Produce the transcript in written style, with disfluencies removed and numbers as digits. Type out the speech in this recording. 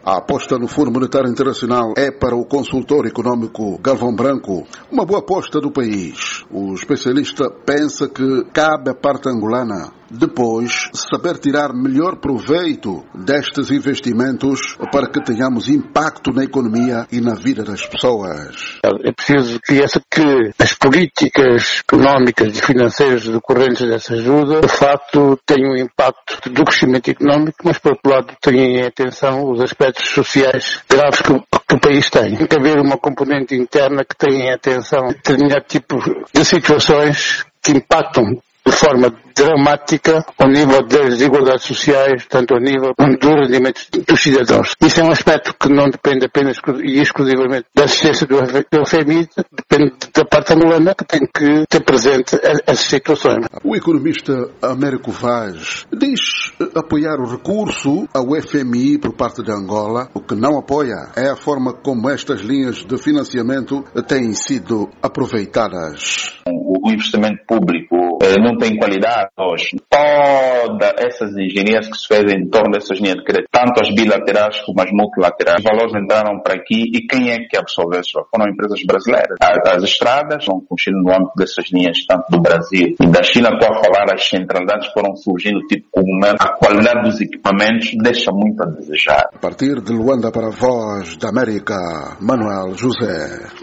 A aposta no Fundo Monetário Internacional é para o consultor econômico Galvão Branco uma boa aposta do país. O especialista pensa que cabe à parte angolana depois saber tirar melhor proveito destes investimentos para que tenhamos impacto na economia e na vida das pessoas. É preciso que as políticas económicas e financeiras decorrentes dessa ajuda, de facto, tenham um impacto do crescimento económico, mas, por outro lado, tenham em atenção os aspectos sociais graves que o país tem. Tem que haver uma componente interna que tenha em atenção determinado tipo de situações que impactam de forma dramática ao nível das desigualdades sociais, tanto ao nível do rendimento dos cidadãos. Isso é um aspecto que não depende apenas e exclusivamente da assistência do FMI, depende da parte angolana que tem que ter presente essas situações. O economista Américo Vaz diz apoiar o recurso ao FMI por parte de Angola. O que não apoia é a forma como estas linhas de financiamento têm sido aproveitadas. O investimento público não tem qualidade hoje. Todas essas engenharias que se fazem em torno dessas linhas de crédito, tanto as bilaterais como as multilaterais, os valores entraram para aqui e quem é que absorveu isso? Foram empresas brasileiras. As estradas vão construindo no âmbito dessas linhas, tanto do Brasil e da China. Estou a falar, as centralidades foram surgindo tipo cogumelo. A qualidade dos equipamentos deixa muito a desejar. A partir de Luanda para a Voz da América, Manuel José.